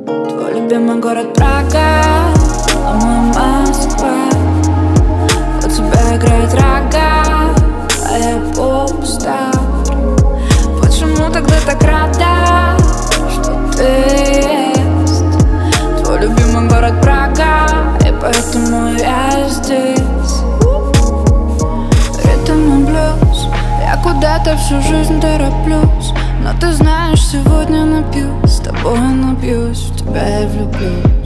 Твой любимый город Прага, а мой Москва. У тебя играет рога, а я пуста. Почему тогда так рада, что ты есть? Твой любимый город Прага, и поэтому я здесь. Ритм и блюз, я куда-то всю жизнь тороплюсь. Но ты знаешь, сегодня напьюсь, с тобой напьюсь, в тебя я влюблюсь.